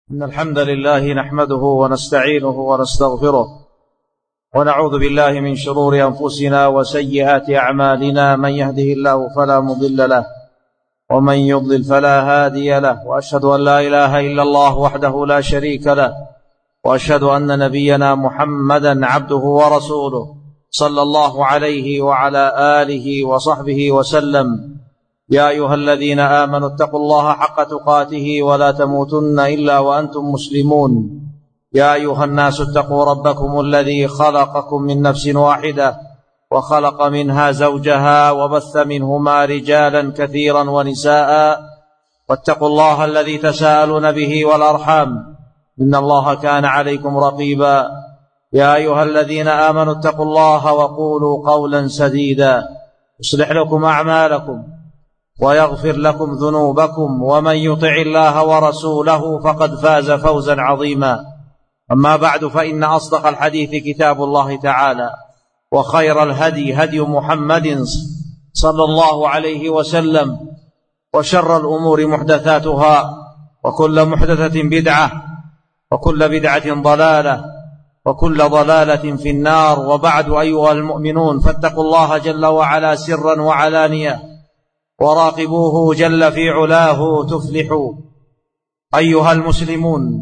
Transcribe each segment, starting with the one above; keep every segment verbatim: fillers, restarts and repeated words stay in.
إن الحمد لله نحمده ونستعينه ونستغفره ونعوذ بالله من شرور أنفسنا وسيئات أعمالنا. من يهده الله فلا مضل له ومن يضلل فلا هادي له، وأشهد أن لا إله إلا الله وحده لا شريك له، وأشهد أن نبينا محمدا عبده ورسوله صلى الله عليه وعلى آله وصحبه وسلم. يا أيها الذين آمنوا اتقوا الله حق تقاته ولا تموتن إلا وأنتم مسلمون. يا أيها الناس اتقوا ربكم الذي خلقكم من نفس واحدة وخلق منها زوجها وبث منهما رجالا كثيرا ونساء، واتقوا الله الذي تساءلون به والأرحام إن الله كان عليكم رقيبا. يا أيها الذين آمنوا اتقوا الله وقولوا قولا سديدا يصلح لكم أعمالكم ويغفر لكم ذنوبكم، ومن يطع الله ورسوله فقد فاز فوزا عظيما. أما بعد، فإن أصدق الحديث كتاب الله تعالى، وخير الهدي هدي محمد صلى الله عليه وسلم، وشر الأمور محدثاتها، وكل محدثة بدعة، وكل بدعة ضلالة، وكل ضلالة في النار. وبعد، أيها المؤمنون، فاتقوا الله جل وعلا سرا وعلانية، وراقبوه جل في علاه تفلحوا. أيها المسلمون،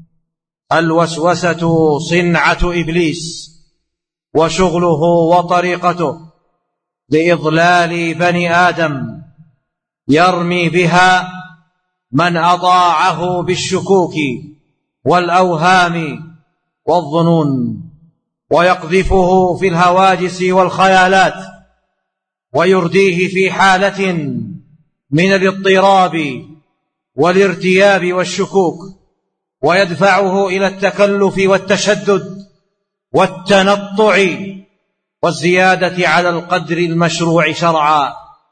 الوسوسة صنعة إبليس وشغله وطريقته لإضلال بني آدم، يرمي بها من أطاعه بالشكوك والأوهام والظنون، ويقذفه في الهواجس والخيالات، ويرديه في حالة من الاضطراب والارتياب والشكوك، ويدفعه إلى التكلف والتشدد والتنطع والزيادة على القدر المشروع شرعا.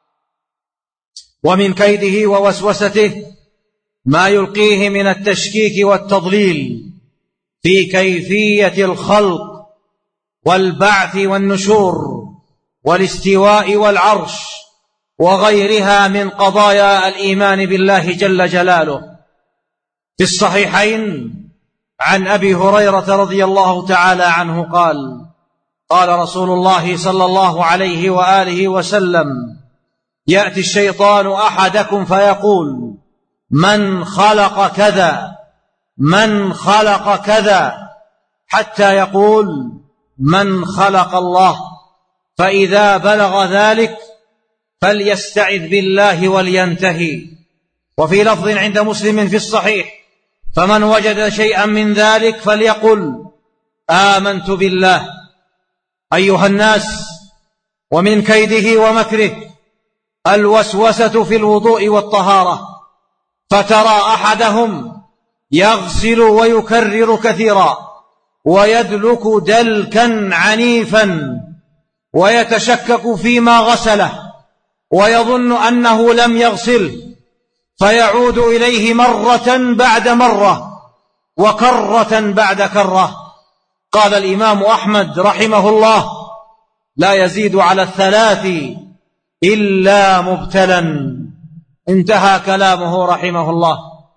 ومن كيده ووسوسته ما يلقيه من التشكيك والتضليل في كيفية الخلق والبعث والنشور والاستواء والعرش وغيرها من قضايا الإيمان بالله جل جلاله. في الصحيحين عن أبي هريرة رضي الله تعالى عنه قال: قال رسول الله صلى الله عليه وآله وسلم: يأتي الشيطان أحدكم فيقول: من خلق كذا من خلق كذا، حتى يقول: من خلق الله. فإذا بلغ ذلك فليستعذ بالله ولينتهي. وفي لفظ عند مسلم في الصحيح: فمن وجد شيئا من ذلك فليقل: آمنت بالله. أيها الناس، ومن كيده ومكره الوسوسة في الوضوء والطهارة، فترى أحدهم يغسل ويكرر كثيرا ويدلك دلكا عنيفا، ويتشكك فيما غسله ويظن أنه لم يغسل، فيعود إليه مرة بعد مرة وكرة بعد كرة. قال الإمام أحمد رحمه الله: لا يزيد على الثلاث إلا مبتلا. انتهى كلامه رحمه الله.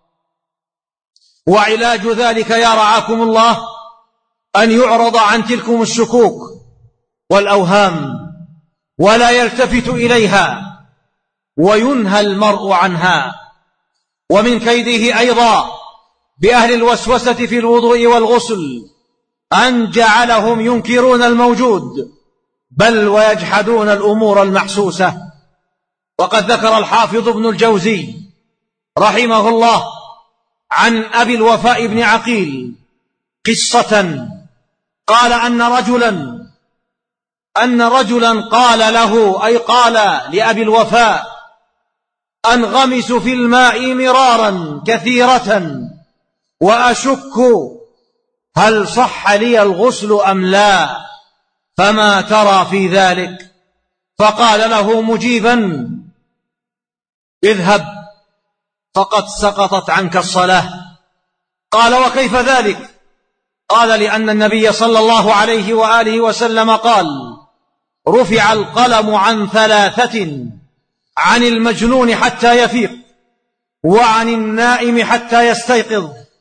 وعلاج ذلك يا رعاكم الله أن يعرض عن تلكم الشكوك والأوهام ولا يلتفت إليها، وينهى المرء عنها. ومن كيده أيضا بأهل الوسوسة في الوضوء والغسل أن جعلهم ينكرون الموجود، بل ويجحدون الأمور المحسوسة. وقد ذكر الحافظ ابن الجوزي رحمه الله عن أبي الوفاء بن عقيل قصة، قال أن رجلا أن رجلا قال له، أي قال لأبي الوفاء: أنغمس في الماء مرارا كثيرة وأشك هل صح لي الغسل أم لا، فما ترى في ذلك؟ فقال له مجيبا: اذهب فقد سقطت عنك الصلاة. قال: وكيف ذلك؟ قال: لأن النبي صلى الله عليه وآله وسلم قال: رفع القلم عن ثلاثة: عن المجنون حتى يفيق، وعن النائم حتى يستيقظ،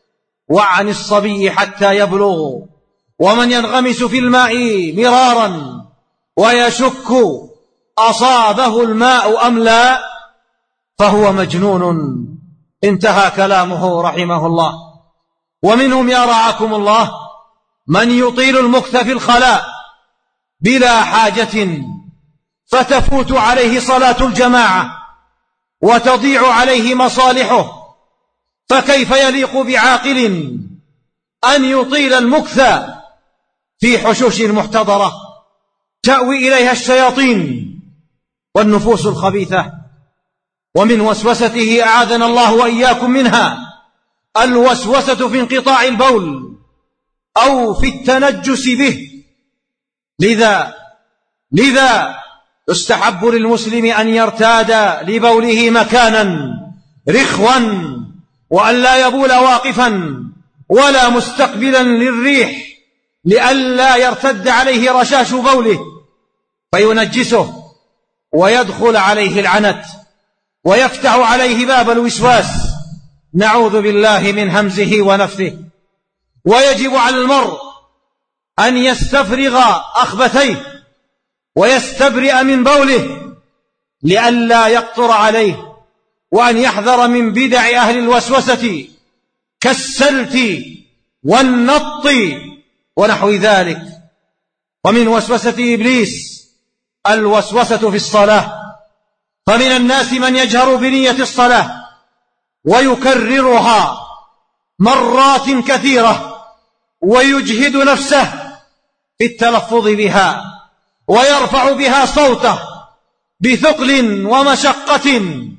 وعن الصبي حتى يبلغ، ومن ينغمس في الماء مرارا ويشك أصابه الماء أم لا فهو مجنون. انتهى كلامه رحمه الله. ومنهم يا رعاكم الله من يطيل المكث في الخلاء بلا حاجة فتفوت عليه صلاة الجماعة وتضيع عليه مصالحه، فكيف يليق بعاقل أن يطيل المكث في حشوش محتضرة تأوي إليها الشياطين والنفوس الخبيثة؟ ومن وسوسته أعاذنا الله وإياكم منها الوسوسة في انقطاع البول أو في التنجس به. لذا لذا يستحب للمسلم أن يرتاد لبوله مكانا رخوا، وأن لا يبول واقفا ولا مستقبلا للريح، لئلا يرتد عليه رشاش بوله فينجسه ويدخل عليه العنت ويفتح عليه باب الوسواس، نعوذ بالله من همزه ونفثه. ويجب على المرء أن يستفرغ أخبثيه ويستبرئ من بوله لئلا يقطر عليه، وأن يحذر من بدع أهل الوسوسة كالسلت والنط ونحو ذلك. ومن وسوسة إبليس الوسوسة في الصلاة، فمن الناس من يجهر بنية الصلاة ويكررها مرات كثيرة ويجهد نفسه في التلفظ بها ويرفع بها صوته بثقل ومشقة،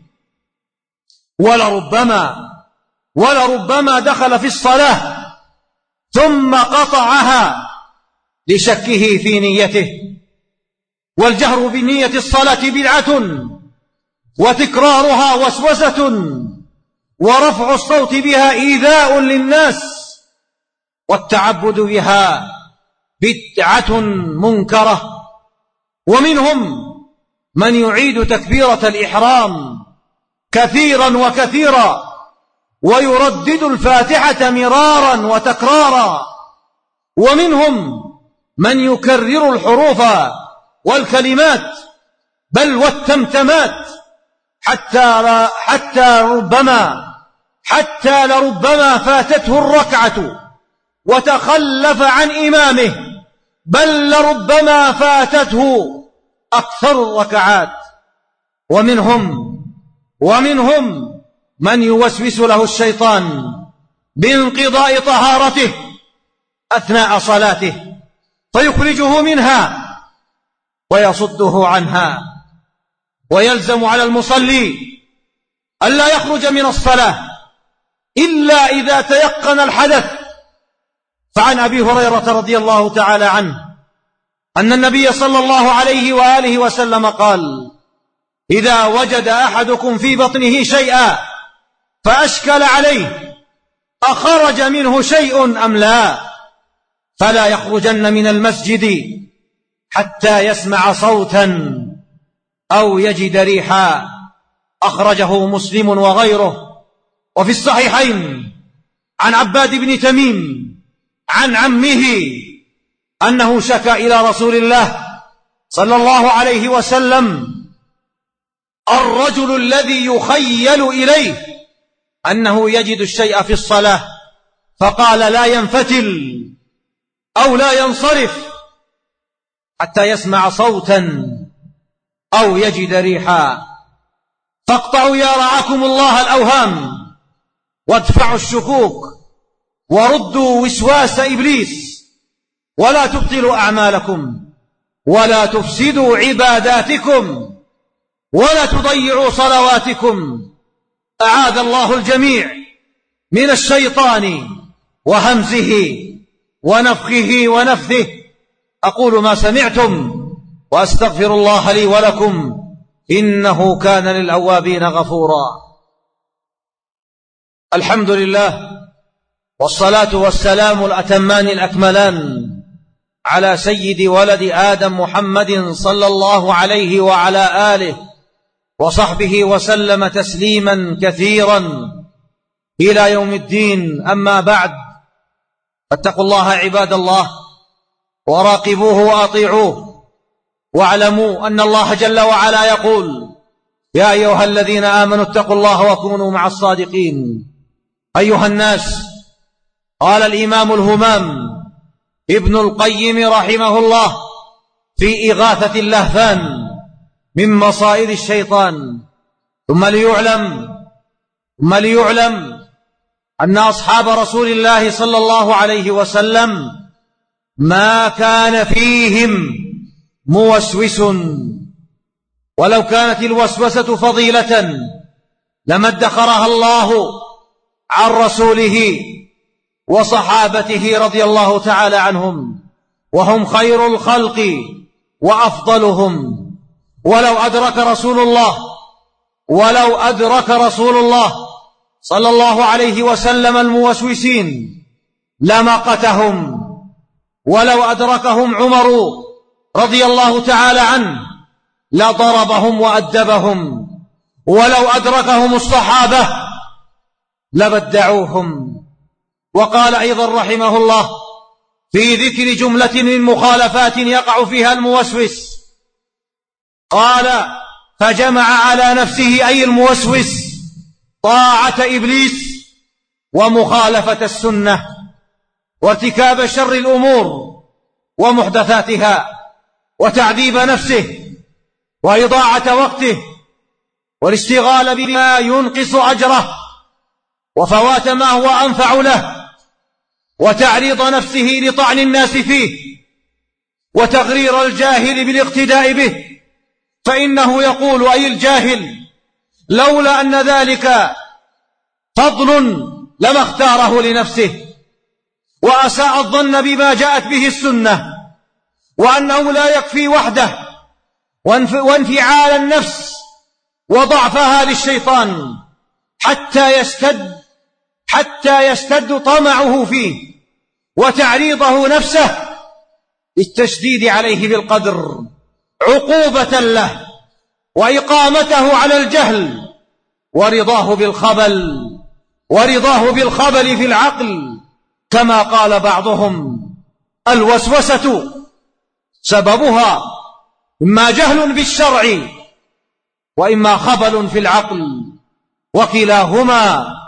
ولربما ولربما دخل في الصلاة ثم قطعها لشكه في نيته. والجهر بنية الصلاة بدعة، وتكرارها وسوسة، ورفع الصوت بها إيذاء للناس، والتعبد بها بدعة منكرة. ومنهم من يعيد تكبيرة الإحرام كثيرا وكثيرا ويردد الفاتحة مرارا وتكرارا. ومنهم من يكرر الحروف والكلمات بل والتمتمات حتى حتى ربما حتى لربما فاتته الركعة وتخلف عن إمامه، بل لربما فاتته أكثر الركعات. ومنهم ومنهم من يوسوس له الشيطان بانقضاء طهارته أثناء صلاته فيخرجه منها ويصده عنها. ويلزم على المصلي ألا يخرج من الصلاة إلا إذا تيقن الحدث. فعن أبي هريرة رضي الله تعالى عنه أن النبي صلى الله عليه وآله وسلم قال: إذا وجد أحدكم في بطنه شيئا فأشكل عليه أخرج منه شيء أم لا فلا يخرجن من المسجد حتى يسمع صوتا أو يجد ريحا. أخرجه مسلم وغيره. وفي الصحيحين عن عباد بن تميم عن عمه أنه شكى إلى رسول الله صلى الله عليه وسلم الرجل الذي يخيل إليه أنه يجد الشيء في الصلاة، فقال: لا ينفتل أو لا ينصرف حتى يسمع صوتا أو يجد ريحا. فاقطعوا يا رعاكم الله الأوهام وادفعوا الشكوك وردوا وسواس إبليس، ولا تبطلوا أعمالكم ولا تفسدوا عباداتكم ولا تضيعوا صلواتكم. أعاذ الله الجميع من الشيطان وهمزه ونفخه ونفثه. أقول ما سمعتم وأستغفر الله لي ولكم إنه كان للأوابين غفورا. الحمد لله، والصلاة والسلام الأتمان الأكملان على سيد ولد آدم محمد صلى الله عليه وعلى آله وصحبه وسلم تسليما كثيرا. إلى يوم الدين. أما بعد، فاتقوا الله عباد الله، وراقبوه وأطيعوه، واعلموا أن الله جل وعلا يقول: يا أيها الذين آمنوا اتقوا الله وكونوا مع الصادقين. أيها الناس، قال الإمام الهمام ابن القيم رحمه الله في إغاثة اللهفان من مصائد الشيطان: ثم ليعلم ثم ليعلم أن أصحاب رسول الله صلى الله عليه وسلم ما كان فيهم موسوس، ولو كانت الوسوسة فضيلة لما ادخرها الله عن رسوله وصحابته رضي الله تعالى عنهم، وهم خير الخلق وأفضلهم. ولو أدرك رسول الله ولو أدرك رسول الله صلى الله عليه وسلم الموسوسين لمقتهم، ولو أدركهم عمر رضي الله تعالى عنه لضربهم وأدبهم، ولو أدركهم الصحابة لبدعوهم. وقال أيضا رحمه الله في ذكر جملة من مخالفات يقع فيها الموسوس، قال: فجمع على نفسه أي الموسوس طاعة إبليس ومخالفة السنة وارتكاب شر الأمور ومحدثاتها وتعذيب نفسه وإضاعة وقته والاشتغال بما ينقص أجره وفوات ما هو أنفع له وتعريض نفسه لطعن الناس فيه وتغرير الجاهل بالاقتداء به، فإنه يقول أي الجاهل: لولا أن ذلك فضل لما اختاره لنفسه، وأساء الظن بما جاءت به السنة، وأنه لا يكفي وحده، وانفعال النفس وضعفها للشيطان حتى يستد حتى يستد طمعه فيه وتعريضه نفسه للتشديد عليه بالقدر عقوبة له، وإقامته على الجهل، ورضاه بالخبل ورضاه بالخبل في العقل، كما قال بعضهم: الوسوسة سببها إما جهل بالشرع وإما خبل في العقل، وكلاهما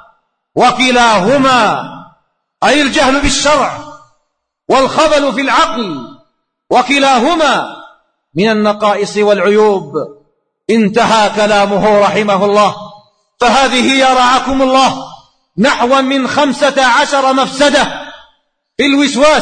وكلاهما أي الجهل بالشرع والخبل في العقل، وكلاهما من النقائص والعيوب. انتهى كلامه رحمه الله. فهذه يا رعاكم الله نحو من خمسة عشر مفسدة في الوسواس،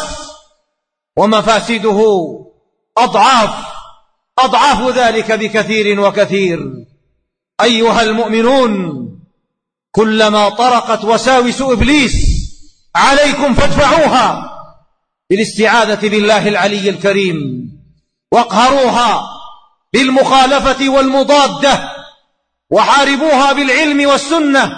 ومفاسده أضعاف أضعاف ذلك بكثير وكثير. أيها المؤمنون، كلما طرقت وساوس إبليس عليكم فادفعوها بالاستعاذة بالله العلي الكريم، واقهروها بالمخالفة والمضادة، وحاربوها بالعلم والسنة،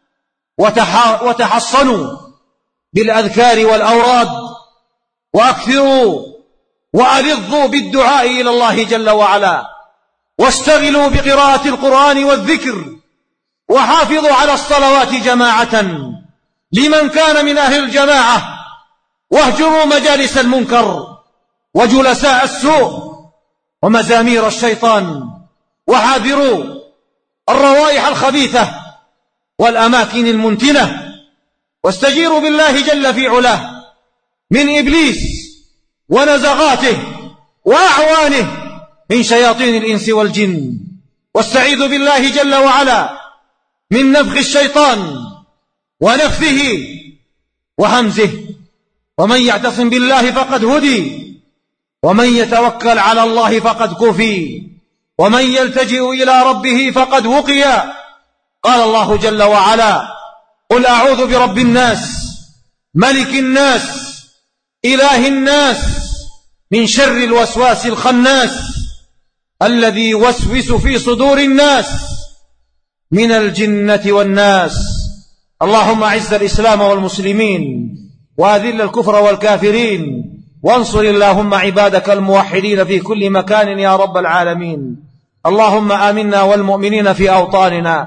وتحصنوا بالأذكار والأوراد، وأكثروا وألظوا بالدعاء إلى الله جل وعلا، واشتغلوا بقراءة القرآن والذكر، وحافظوا على الصلوات جماعة لمن كان من أهل الجماعة، واهجروا مجالس المنكر وجلساء السوء ومزامير الشيطان، وحاذروا الروائح الخبيثة والأماكن المنتنة، واستجيروا بالله جل في علاه من إبليس ونزغاته وأعوانه من شياطين الإنس والجن، واستعيذوا بالله جل وعلا من نفخ الشيطان ونفثه وهمزه. ومن يعتصم بالله فقد هدي، ومن يتوكل على الله فقد كفي، ومن يلتجئ إلى ربه فقد وقي. قال الله جل وعلا: قل أعوذ برب الناس ملك الناس إله الناس من شر الوسواس الخناس الذي يوسوس في صدور الناس من الجنة والناس. اللهم أعز الإسلام والمسلمين، وأذل الكفر والكافرين، وانصر اللهم عبادك الموحدين في كل مكان يا رب العالمين. اللهم آمنا والمؤمنين في أوطاننا،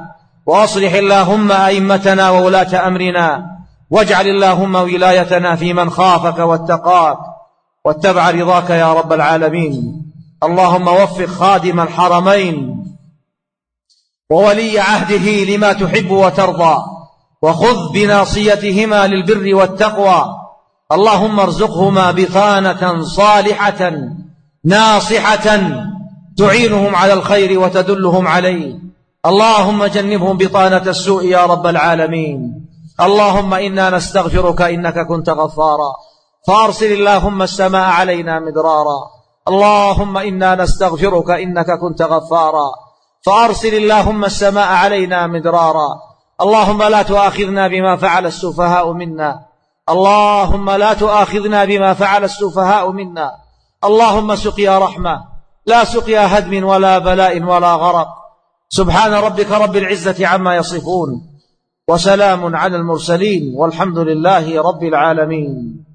وأصلح اللهم أئمتنا وولاة أمرنا، واجعل اللهم ولايتنا في من خافك واتقاك واتبع رضاك يا رب العالمين. اللهم وفق خادم الحرمين وولي عهده لما تحب وترضى، وخذ بناصيتهما للبر والتقوى. اللهم ارزقهما بطانة صالحة ناصحة تعينهم على الخير وتدلهم عليه. اللهم جنبهم بطانة السوء يا رب العالمين. اللهم إنا نستغفرك إنك كنت غفارا، فأرسل اللهم السماء علينا مدرارا. اللهم إنا نستغفرك إنك كنت غفارا، فأرسل اللهم السماء علينا مدرارا. اللهم لا تؤاخذنا بما فعل السفهاء منا، اللهم لا تؤاخذنا بما فعل السفهاء منا. اللهم سقيا رحمة لا سقيا هدم ولا بلاء ولا غرق. سبحان ربك رب العزة عما يصفون، وسلام على المرسلين، والحمد لله رب العالمين.